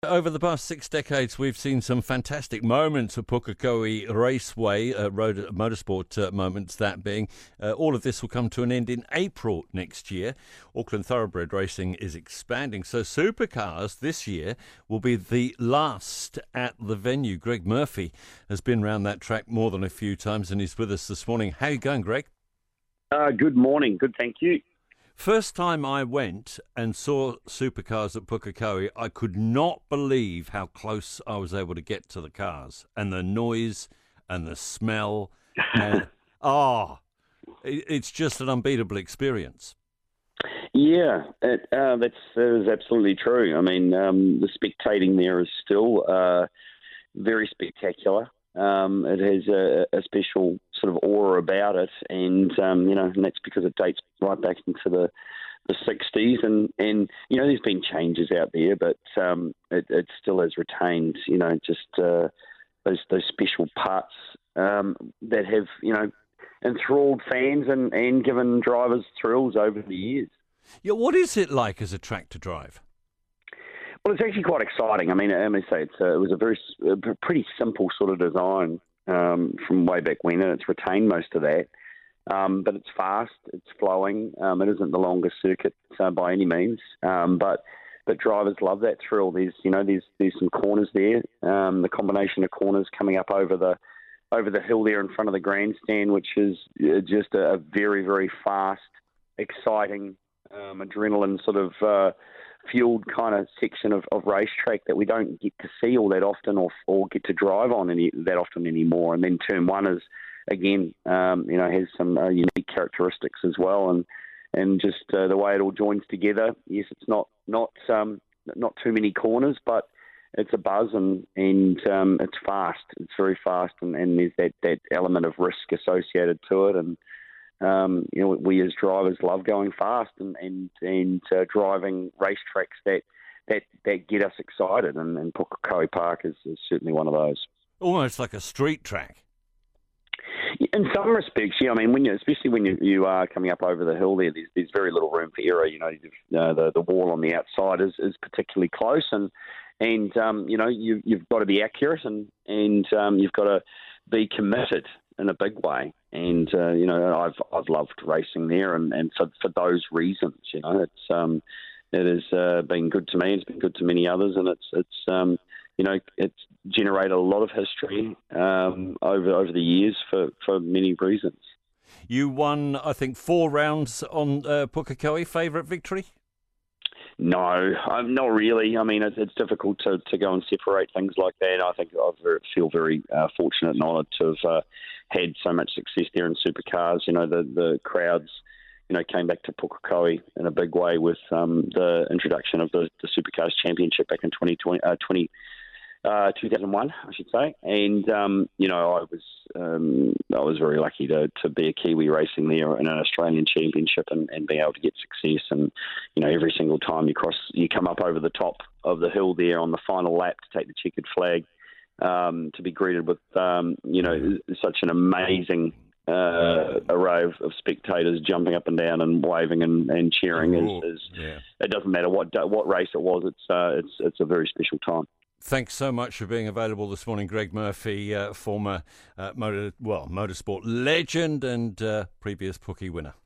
Over the past 6 decades, we've seen some fantastic moments at Pukekohe Raceway, road motorsport moments that being. All of this will come to an end in April next year. Auckland Thoroughbred Racing is expanding, so supercars this year will be the last at the venue. Greg Murphy has been around that track more than a few times and he's with us this morning. How are you going, Greg? Good morning. Good, thank you. First time I went and saw supercars at Pukekohe, I could not believe how close I was able to get to the cars and the noise and the smell. And, it's just an unbeatable experience. Yeah, that is absolutely true. I mean, the spectating there is still very spectacular. It has a special sort of aura about it, and and that's because it dates right back into the 60s, and there's been changes out there, but it still has retained just those special parts that have enthralled fans and given drivers thrills over the years. Yeah, what is it like as a track to drive? Well, it's actually quite exciting. I mean, I must say it was a pretty simple sort of design from way back when, and it's retained most of that. But it's fast, it's flowing. It isn't the longest circuit by any means, but drivers love that thrill. There's some corners there. The combination of corners coming up over the hill there in front of the grandstand, which is just a very, very fast, exciting, adrenaline sort of fueled kind of section of racetrack that we don't get to see all that often or get to drive on that often anymore. And then Turn 1 is, again, has some unique characteristics as well. And just the way it all joins together, yes, it's not too many corners, but it's a buzz and it's fast. It's very fast, and there's that element of risk associated to it. And we as drivers love going fast and driving racetracks that get us excited, and Pukekohe Park is certainly one of those. Almost like a street track. In some respects, yeah. I mean, especially when you are coming up over the hill there, there's very little room for error. The wall on the outside is particularly close, and you've got to be accurate and you've got to be committed in a big way. And I've loved racing there, and for those reasons, it has been good to me. It's been good to many others, and it's generated a lot of history over the years for many reasons. You won, I think, 4 rounds on Pukekohe. Favourite victory? No, not really. I mean, it's difficult to go and separate things like that. I think I feel very fortunate and honoured to have had so much success there in supercars. The crowds, came back to Pukekohe in a big way with the introduction of the Supercars Championship back in 2001, I should say. And I was very lucky to be a Kiwi racing there in an Australian championship and being able to get success. And every single time you come up over the top of the hill there on the final lap to take the checkered flag, to be greeted with such an amazing array of spectators jumping up and down and waving and cheering It doesn't matter what race it was. It's a very special time. Thanks so much for being available this morning, Greg Murphy, former motorsport legend and previous Pukekohe winner.